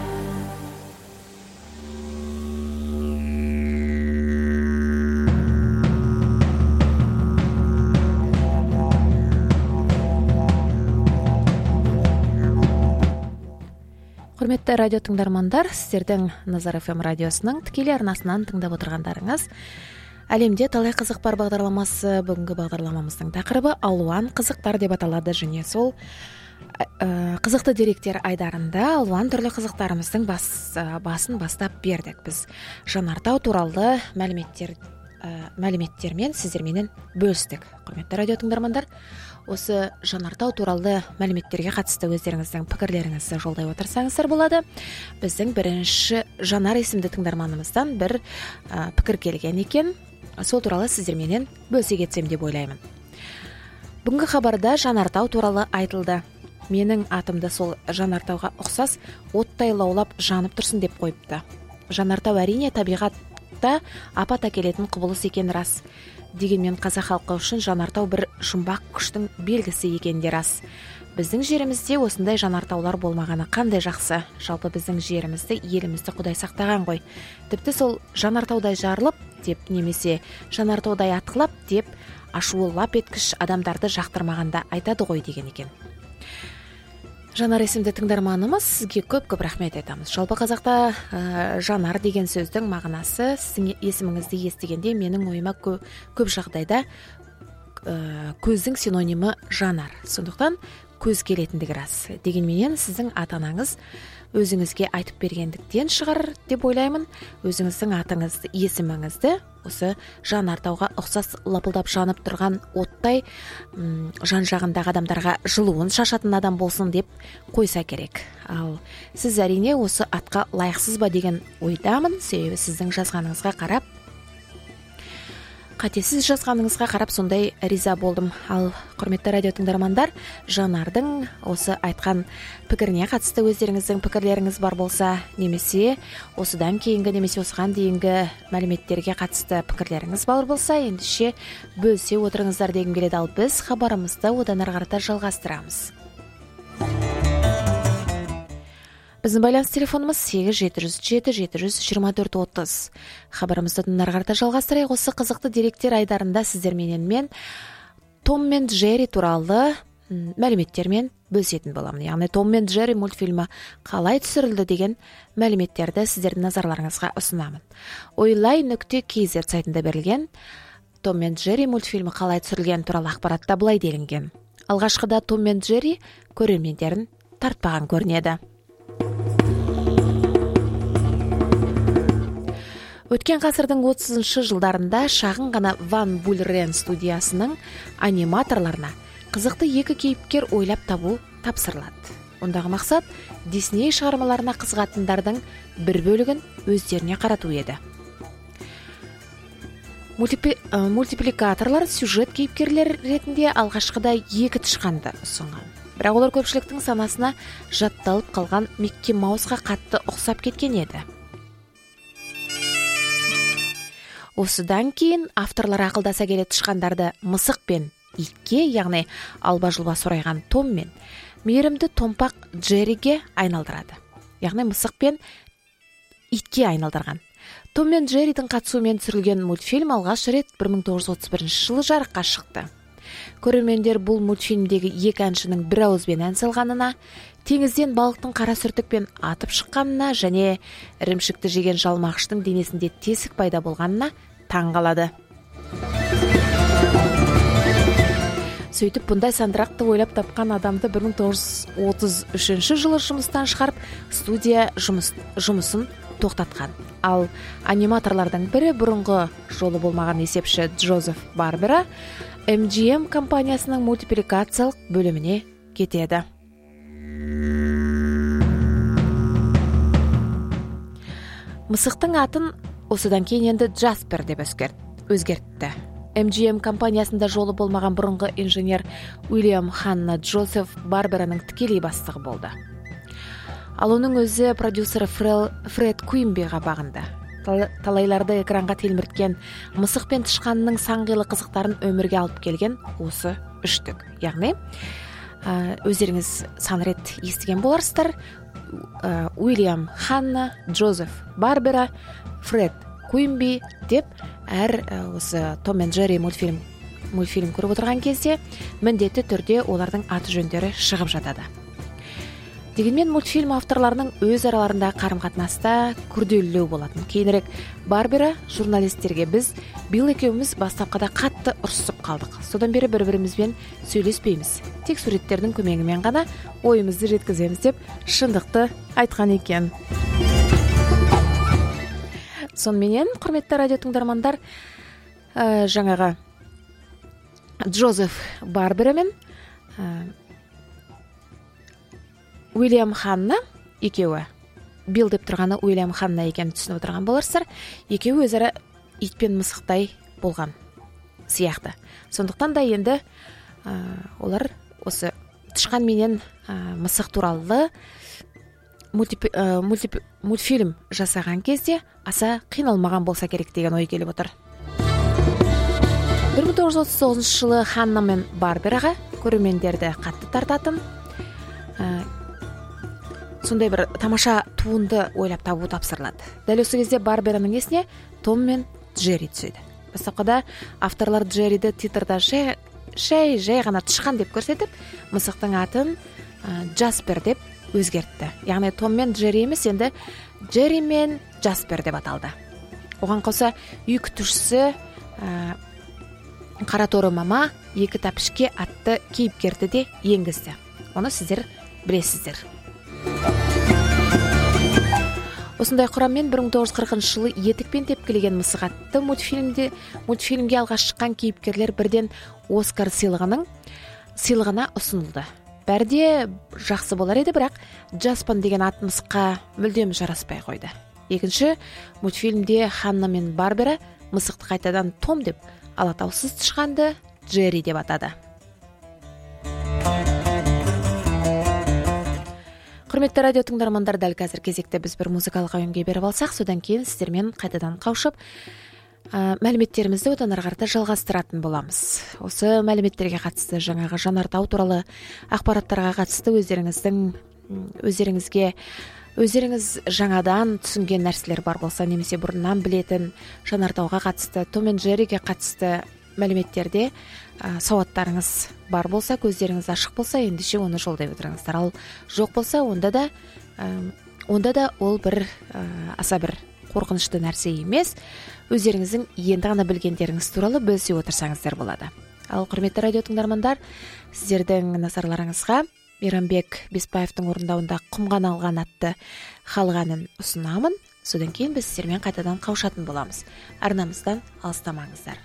Құрметті радио тыңдармандар, сіздердің Назар FM радиосының тікелей арнасынан тыңдап отырғандарыңыз әлемде талай қызық бар бағдарламасы. Бүгінгі бағдарламамыздың тақырыбы алуан қызықтар деп аталады, және сол қызықты деректер айдарында алуан түрлі қызықтарымыздың басын бастап бердік. Біз Жанартау туралы мәліметтермен сіздерменен бөлістік. Құрметті радио тыңдармандар, осы Жанартау туралы мәліметтерге қатысты өздеріңіздің пікірлеріңізді жолдай отырсаңыздар болады. Біздің бірінші Жанар есімді тыңдарманымыздан бір пікір келген екен. Сол туралы сіздерменен бөлісе кетсем деп ойлаймын. Бүгінгі хабарда Жанартау туралы айтылды. Менің атымды сол Жанартауға ұқсас оттай лаулап жанып тұрсын деп қойыпты. Жанартау әрине табиғатта апат әкелетін құбылыс екен рас. Дегенмен қазақ халқы үшін Жанартау бір жұмбақ күштің белгісі екенде рас. Біздің жерімізде осындай жанартаулар болмағаны қандай жақсы. Жалпы біздің жерімізді, елімізді Құдай сақтаған ғой. Тіпті сол Жанартаудай жарылып деп, немесе Жанартаудай атқылап деп ашуы лап еткіш адамдарды жақтырмағанда айтады ғой деген екен. Жанар есімді тыңдарманымыз, сізге көп рахмет айтамыз. Жалпы қазақта жанар деген сөздің мағынасы, сіздің есіміңізді естігенде менің ойыма көп жағдайда көздің синонимі жанар. Сондықтан көз келетіндігі рас. Дегенменен сіздің ата-анаңыз өзіңізге айтып бергендіктен шығар деп ойлаймын. Өзіңіздің атыңызды, есіміңізді осы Жанартауға ұқсас лапылдап жанып тұрған оттай жан-жағындағы адамдарға жылуын шашатын адам болсын деп қойса керек. Ал сіз әрине осы атқа лайықсыз ба деген ойдамын. Себебі сіздің жазғаныңызға қарап, қатесіз жазғаныңызға қарап сондай риза болдым. Ал құрметті радио тыңдармандар, Жанардың осы айтқан пікіріне қатысты өздеріңіздің пікірлеріңіз бар болса, немесе осыдан кейінгі, немесе осыған дейінгі мәліметтерге қатысты пікірлеріңіз бар болса, ендеше бөлісе отырыңыздар дегім келеді. Ал біз хабарымызды одан ары қарата жалғастырамыз. Біздің байланыс телефонымыз 8-707-724-30. Хабарымызды ары қарата жалғастырайық. Осы қызықты деректер айдарында сіздерменен мен Том мен Джерри туралы мәліметтермен бөлісетін боламын. Яғни Том мен Джерри мультфильмі қалай түсірілді деген мәліметтерді сіздердің назарларыңызға ұсынамын. Ойлай.kz сайтында берілген Том мен Джерри мультфильмі қалай түсірілген туралы ақпаратта былай делінген. Алғашқыда Том мен Джерри көрермендерін тартпаған көрінеді. Өткен ғасырдың 30-шы жылдарында шағын ғана Ван Буллерен студиясының аниматорларына қызықты екі кейіпкер ойлап табу тапсырылады. Ондағы мақсат Дисней шығармаларына қызығатындардың бір бөлігін өздеріне қарату еді. Мультипликаторлар сюжет кейіпкерлер ретінде алғашқыда екі тышқанды ұсынған. Бірақ олар көпшіліктің санасына жатталып қалған Микки Маусқа қатты ұқсап кеткен еді. Осыдан кейін авторлар ақылдаса келе тышқандарды мысық пен итке, яғни алба-жұлба сорайған Том мен мейірімді томпақ Джерриге айналдырады. Яғни мысық пен итке айналдырған. Том мен Джерридің қатысуымен түсірілген мультфильм алғаш рет 1931 жылы жарыққа шықты. Көрермендер бұл мультфильмдегі екі әншінің бір ауызбен ән салғанына, теңізден балықтың қара сүртікпен атып шыққанына және ірімшікті жеген жалмағыштың денесінде тесік пайда болғанына таң қалады. Сөйтіп, бұндай сандырақты ойлап тапқан адамды 1933 жылы жұмыстан шығарып, студия жұмысын тоқтатқан. Ал аниматорлардың бірі бұрынғы жолы болмаған есепші Джозеф Барбера MGM компаниясының мультипликациялық бөліміне кетеді. Мысықтың атын осыдан кейін енді Джаспер деп өзгертті. MGM компаниясында жолы болмаған бұрынғы инженер Уильям Ханна Джозеф Барбераның тікелей бастығы болды. Ал оның өзі продюсері Фред Куимбиға бағынды. Талайларды экранға телмірткен мысық пен тышқанның саңғилы қызықтарын өмірге алып келген осы үштік. Яғни, өздеріңіз сан рет естіген боларсыздар. Уильям Ханна, Джозеф Барбера, Фред Куимби деп әр осы Том мен Джерри мультфильм көріп отырған кезде міндетті түрде олардың аты жөндері шығып жатады. Дегенмен мультфильм авторларының өз араларында қарым-қатынаста күрделілеу болатын. Кейінірек Барбера журналистерге біз биыл екеуміз бастапқыда қатты ұрсысып қалдық. Содан бері бір-бірімізбен сөйлеспейміз. Тек суреттердің көмегімен ғана ойымызды жеткіземіз деп шындықты айтқан екен. Сонымен, құрметті радио тыңдармандар, жаңағы Джозеф Барбера мен Уильям Ханна екеуі, Билл деп тұрғаны Уильям Ханна екен түсініп отырған боларсыздар, екеуі өзара ит пен мысықтай болған сияқты. Сондықтан да енді олар осы тышқан менен мысық туралы мультфильм жасаған кезде аса қиналмаған болса керек деген ой келіп отыр. 1939 жылы Ханна мен Барбераға көрермендерді қатты тартатын сондай бір тамаша туынды ойлап табу тапсырылады. Дәл осы кезде Барбераның есіне Том мен Джерри түседі. Бастапқыда авторлар Джерриді титрда жай ғана тышқан деп көрсетіп, мысықтың атын Джаспер деп өзгертті. Яғни Том мен Джерри емес, енді Джерри мен Джаспер деп аталды. Оған қоса үй күтушісі Қараторы мама екі тәпішке атты кейіпкерді де енгізді. Оны сіздер білесіздер. Осындай құраммен 1940 жылы етікпен тепкілеген мысық атты мультфильмге алғаш шыққан кейіпкерлер бірден Оскар сыйлығына ұсынылды. Бәрде жақсы болар еді, бірақ Джаспан деген ат мысыққа мүлдем жараспай қойды. Екінші мультфильмде Ханна мен Барбера мысықты қайтадан Том деп, алатаусыз тышқанды Джерри деп атады. Құрметті радио тыңдармандар, дәл қазір кезекте біз бір музыкалық әуенге беріп алсақ, содан кейін сіздермен қайтадан қауышып, мәліметтерімізді одан ары қарата жалғастыратын боламыз. Осы мәліметтерге қатысты, жаңағы жанартау туралы ақпараттарға қатысты өздеріңізге өздеріңіз жаңадан түсінген нәрселер бар болса, немесе бұрыннан білетін Жанартауға қатысты, Том мен Джерриге қатысты мәліметтерде сауаттарыңыз бар болса, көздеріңіз ашық болса, ендеше оны жолдай отырыңыздар. Ал жоқ болса, онда да ол бір аса бір қорқынышты нәрсе емес, өздеріңіздің енді ғана білгендеріңіз туралы бөлісе отырсаңыздар болады. Ал құрметті радио тыңдармандар, сіздердің назарларыңызға Мейрамбек Беспаевтың орындауында Құмған алған атты халық әнін ұсынамын. Содан кейін біз сіздермен қайтадан қауышатын боламыз. Арнамыздан алыстамаңыздар.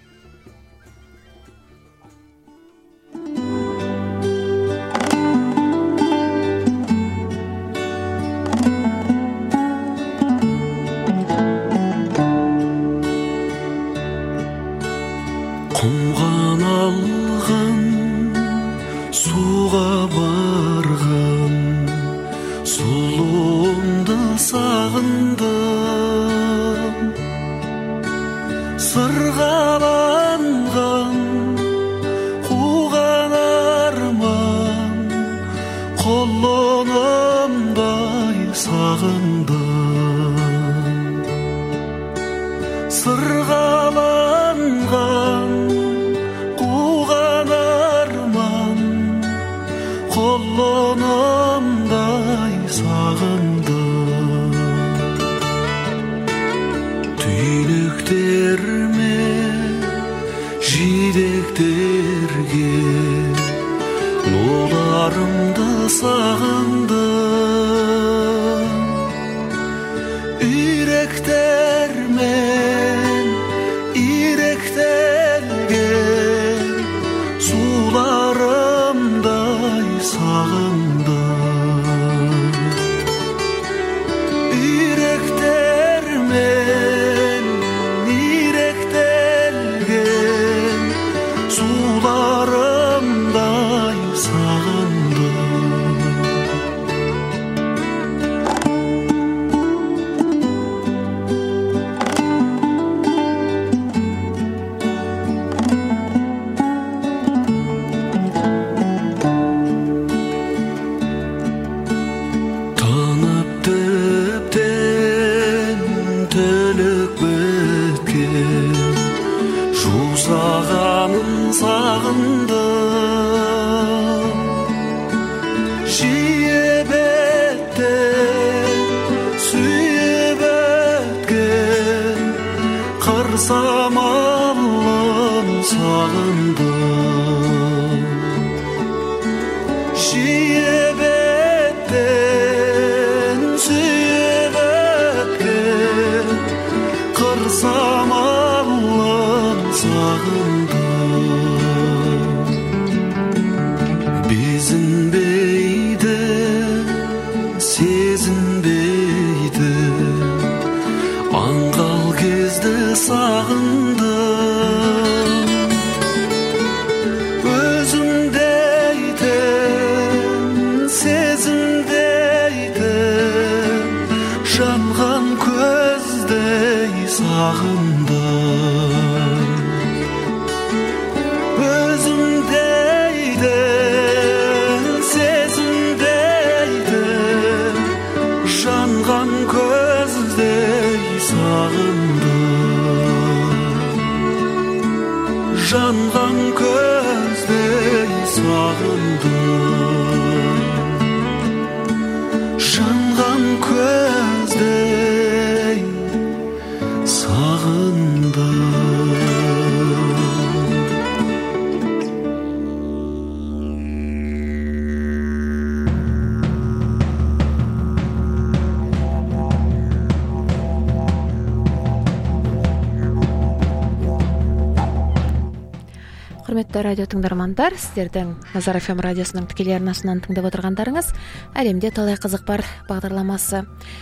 Құмған алған, суға барған, сұлуымды сағындым. Сырғаланған, қуған арман, құлынымдай сағындым. Сырғаланған, құлынымдай сағындым. Түйнектерме жидектерге нуларымды сағындым. Үйректермен иректелген суларымдай сағындым. Үйректермен иректелген суларымдай сағындым. Сағындым. Жиі беттен сүйіп өткен қыр самалын сағындым. Жиі беттен сүйіп өткен қыр самалын сағындым. Безінбейді, сезінбейді, аңғал кезді сағындым. Өзімдейтін, сезімдейтін, жанған көздей сағындым. Жанған көздей сағындым. Жанған көздей сағындым. Жанған көздей сағындым. Құрметті радио тыңдармандар, сіздердің Назар FM радиосының тікелей арнасынан тыңдап отырғандарыңыз әлемде талай қызық бар бағдарламасы.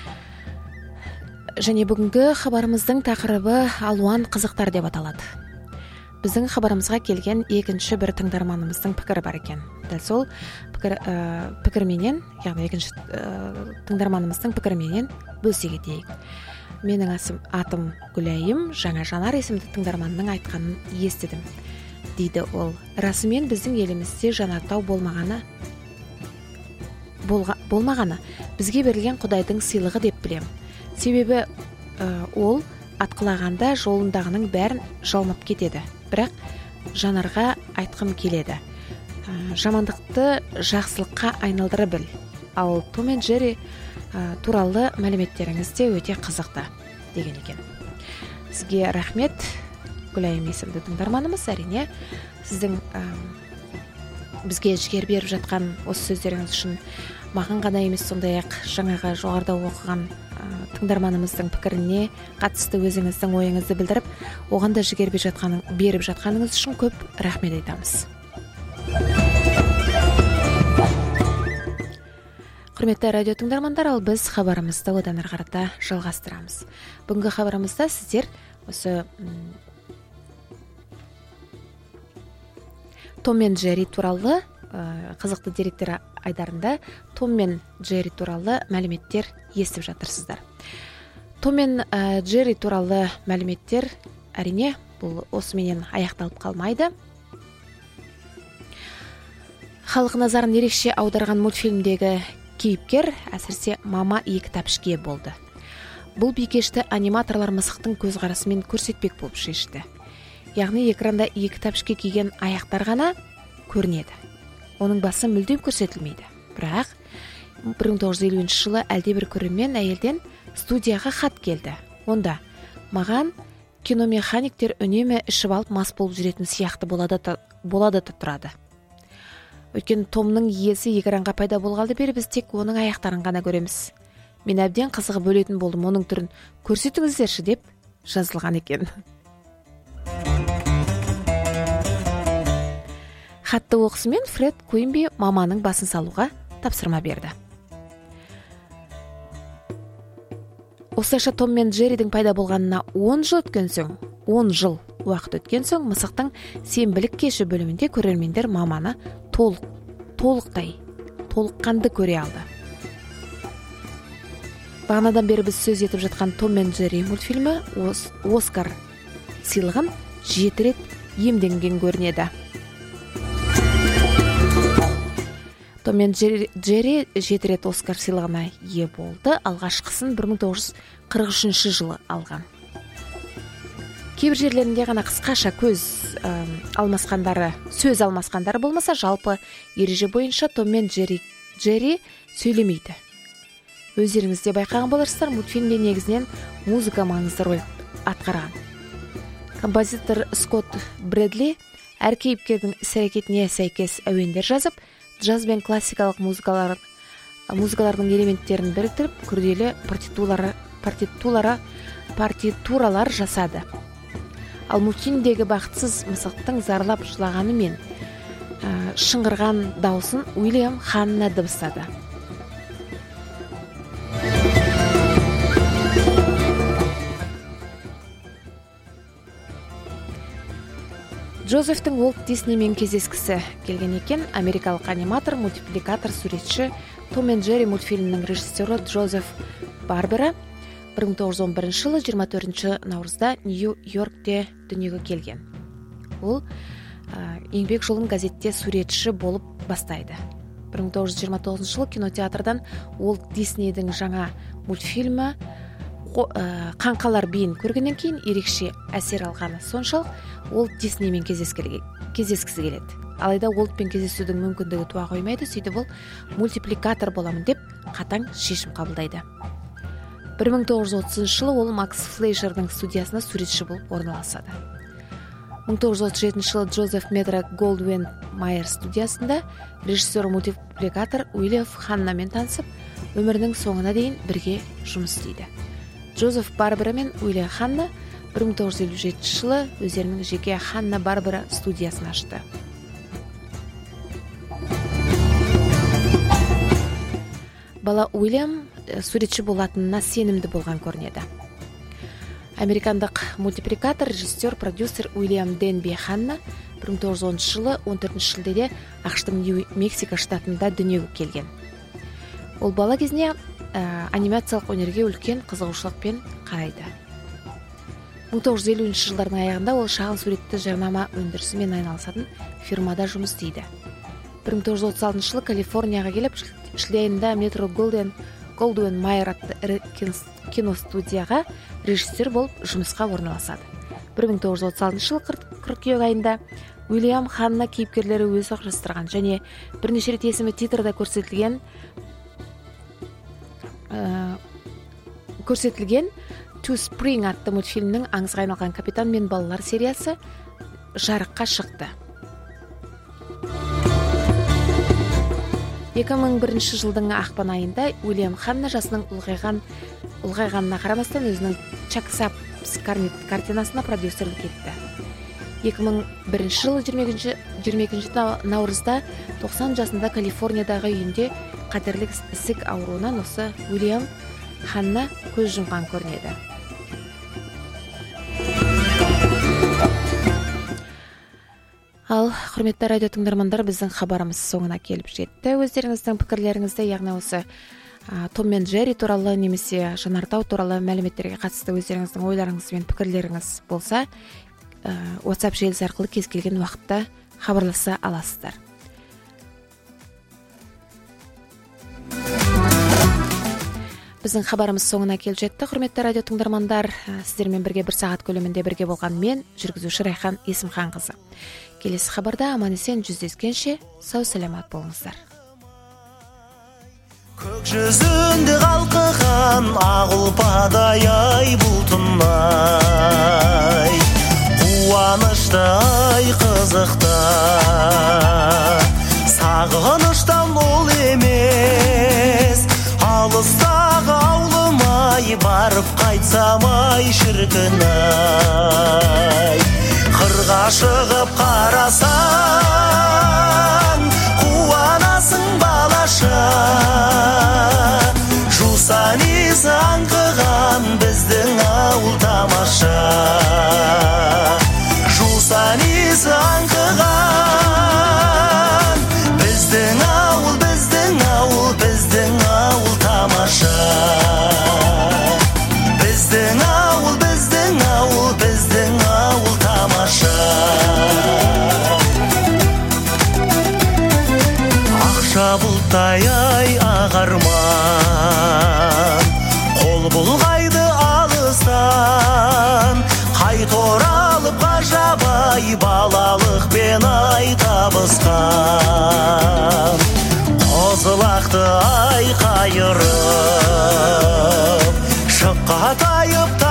Және бүгінгі хабарымыздың тақырыбы алуан қызықтар деп аталады. Біздің хабарымызға келген екінші бір тыңдарманымыздың пікірі бар екен. Дәл сол пікірменен, яғни екінші тыңдарманымыздың пікірменен бөлісе кетейік. Менің атым Гүлайым, Жаңа Жанар есімді тыңдарманның айтқанын естідім, дейді ол. Расымен біздің елімізде жанартау болмағаны болмағаны бізге берілген Құдайдың сыйлығы деп білемін. Себебі ол атқылағанда жолындағының бәрін жалмап кетеді. Бірақ жанарға айтқым келеді. Жамандықты жақсылыққа айналдыра біл. Ал Том мен Джерри туралы мәліметтеріңіз де өте қызықты деген екен. Сізге рахмет, Гүлайым есімді тыңдарманымыз. Әрине, сіздің бізге жігер беріп жатқан осы сөздеріңіз үшін маған ғана емес, сондай-ақ жаңағы жоғарыда оқыған тыңдарманымыздың пікіріне қатысты өзіңіздің ойыңызды білдіріп, оған да жігер беріп жатқаныңыз үшін көп рахмет айтамыз. Құрметті радио тыңдармандар, ал біз хабарымызды одан ары қарата жалғастырамыз. Бүгінгі хабарымызда сіздер осы Том мен Джерри туралы қызықты деректер айдарында Том мен Джерри туралы мәліметтер естіп жатырсыздар. Том мен Джерри туралы мәліметтер әрине бұл осыменен аяқталып қалмайды. Халық назарын ерекше аударған мультфильмдегі кейіпкер әсіресе мама екі тәпішке болды. Бұл бикешті аниматорлар мысықтың көзқарасымен көрсетпек болып шешті. Яғни экранда екі тәпішке киген аяқтар ғана көрінеді. Оның басы мүлдем көрсетілмейді. Бірақ 1950 жылы әлдебір көрермен әйелден студияға хат келді. Онда маған киномеханиктер үнемі ішіп алып мас болып жүретін сияқты болады да тұрады. Өйткені Томның иесі экранға пайда болғалы бері біз тек оның аяқтарын ғана көреміз. Мен әбден қызығып өлетін болдым, оның түрін көрсетіңіздерші деп жазылған екен. Хатты оқысымен Фред Куинби маманың басын салуға тапсырма берді. Осылайша Том мен Джерридің пайда болғанына 10 жыл уақыт өткен соң мысықтың сенбілік кеші бөлімінде көрермендер маманы толыққанды көре алды. Бағанадан бері біз сөз етіп жатқан Том мен Джерри мультфильмі Оскар сыйлығын 7 рет иемденген көрінеді. Том мен Джерри 7 рет Оскар сыйлығына ие болды. Алғашқысын 1943 жылы алған. Кейбір жерлерінде ғана қысқаша сөз алмасқандары болмаса, жалпы ереже бойынша Том мен Джерри сөйлемейді. Өздеріңізде байқаған боларсыздар, мультфильмде негізінен музыка маңызды рөл атқарған. Композитор Скотт Брэдли әр кейіпкердің іс-әрекетіне сәйкес әуендер жазып, джаз бен классикалық музыкалардың элементтерін біріктіріп, күрделі партитуралар жасады. Ал мультфильмдегі бақытсыз мысықтың зарлап жылағаны мен шыңғырған дауысын Уильям Ханна дыбыстады. Джозефтің Уолт Диснеймен кездескісі келген екен. Америкалық аниматор, мультипликатор, суретші, Том мен Джерри мультфильмінің режиссері Джозеф Барбера 1911 жылы 24 наурызда Нью-Йоркте дүниеге келген. Ол еңбек жолын газетте суретші болып бастайды. 1929 жылы кинотеатрдан Уолт Диснейдің жаңа мультфильмі Қаңқалар биін көргеннен кейін ерекше әсер алғаны соншалық Уолт Диснеймен кездескісі келеді. Алайда Уолтпен кездесудің мүмкіндігі туа қоймайды, сөйтіп ол мультипликатор боламын деп қатаң шешім қабылдайды. 1930 жылы ол Макс Флейшердің студиясына суретші болып орналасады. 1937 жылы Джозеф Медра Голдуин Майер студиясында режиссер мультипликатор Уильям Ханнамен танысып, өмірінің соңына дейін бірге жұмыс істейді. Джозеф Барбера мен Уильям Ханна 1957 жылы өздерінің жеке Ханна Барбера студиясын ашты. Бала Уильям суретші болатынына сенімді болған көрінеді. Американдық мультипликатор, режиссер, продюсер Уильям Денби Ханна 1910 жылы 14 шілдеде ақштың Нью-Мексико штатында дүниеге келген. Ол бала кезіне анимациялық өнерге үлкен қызығушылықпен қарайды. 1950 жылдардың аяғында ол шағын суретті жарнама өндірісімен айналысатын фирмада жұмыс істейді. 1936 жылы Калифорнияға келіп, Шлейнда Метро Голдуэн Майер атты ірі киностудияға режиссер болып жұмысқа орналасады. 1936 жылы қыркүйек айында Уильям Ханна кейіпкерлері өзі құрастырған және бірнеше рет есімі титрда көрсетілген To Spring атты мультфильмнің аңызға айналған Капитан мен балалар сериясы жарыққа шықты. 2001 жылдың ақпан айында Уильям Ханна жасының ұлғайғанына қарамастан өзінің Чак Сапс картинасына продюсерлік етті. 2001 жылы 22 наурызда 90 жасында Калифорниядағы үйінде қатерлі ісік ауруынан осы Уильям Ханна көз жұмған көрінеді. Ал, құрметті радио тыңдармандар, біздің хабарымыз соңына келіп жетті. Өздеріңіздің пікірлеріңізді, яғни осы Том мен Джерри туралы немесе Жанартау туралы мәліметтерге қатысты өздеріңіздің ойларыңыз бен пікірлеріңіз болса, WhatsApp желісі арқылы кез келген уақытта хабарласа аласыздар. Біздің хабарымыз соңына келіп жетті. Құрметті радио тыңдармандар, сіздермен бірге 1 сағат көлемінде бірге болған мен, жүргізуші Райхан Есімханқызы. Келесі хабарда аман-есен жүздескенше сау саламат болыңыздар. Көк жүзінде қалқыған ақ ұлпадай ай бұлтынай, қуанышты ай қызықта, сағыныштан ол емес, алыстағы аулымай барып қайтсам ай шіркінай. Қырға шығып қарасаң, қуанасың балаша, жусан иісі аңқыған біздің ауыл тамаша. Жусан иісі аңқыған біздің ауыл, біздің ауыл, біздің ауыл тамаша. Біздің ауыл, біздің ауыл, біздің ауыл тамаша. Ақша бұлттай ай ағарман, қол бұлғайды алыстан, қайт оралып ғажабай балалықпен ай табысқан. Қозылақты ай қайырып, шыққа тайып